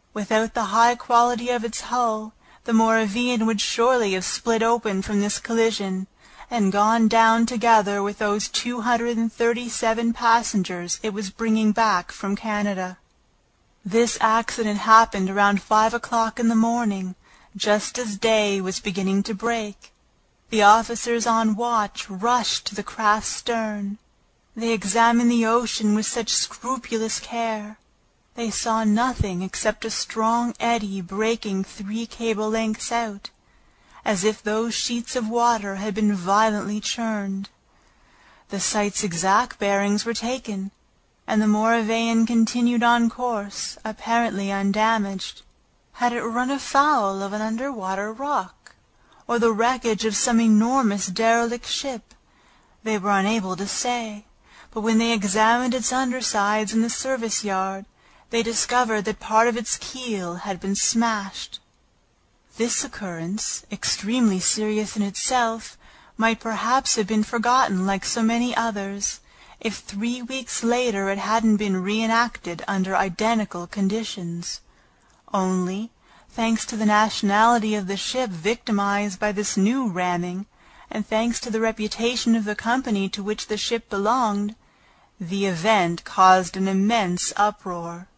Without the high quality of its hull, the Moravian would surely have split open from this collision, and gone down together with those 237 passengers it was bringing back from Canada. This accident happened around 5 o'clock in the morning, just as day was beginning to break. The officers on watch rushed to the craft's stern. They examined the ocean with such scrupulous care. They saw nothing except a strong eddy breaking 3 cable lengths out, as if those sheets of water had been violently churned. The sight's exact bearings were taken, and the Moravian continued on course, apparently undamaged. Had it run afoul of an underwater rock, or the wreckage of some enormous derelict ship? They were unable to say, but when they examined its undersides in the service yard, they discovered that part of its keel had been smashed. This occurrence, extremely serious in itself, might perhaps have been forgotten like so many others, if 3 weeks later it hadn't been reenacted under identical conditions. Only, thanks to the nationality of the ship victimized by this new ramming, and thanks to the reputation of the company to which the ship belonged, the event caused an immense uproar.